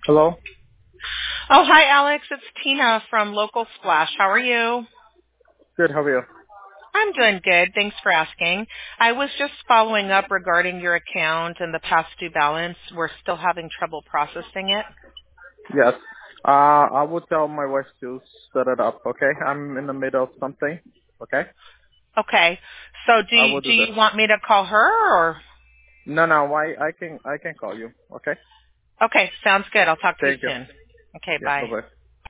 Hello? Oh, hi, Alex. It's Tina from Local Splash. How are you? Good, how are you? I'm doing good. Thanks for asking. I was just following up regarding your account and the past due balance. We're still having trouble processing it. Yes. I will tell my wife to set it up, okay? I'm in the middle of something, okay? Okay. So I will do do that. you want me to call her or? No, I can call you, okay? Okay, sounds good. I'll talk to you Thank you. soon. Okay, Yeah, bye. bye-bye.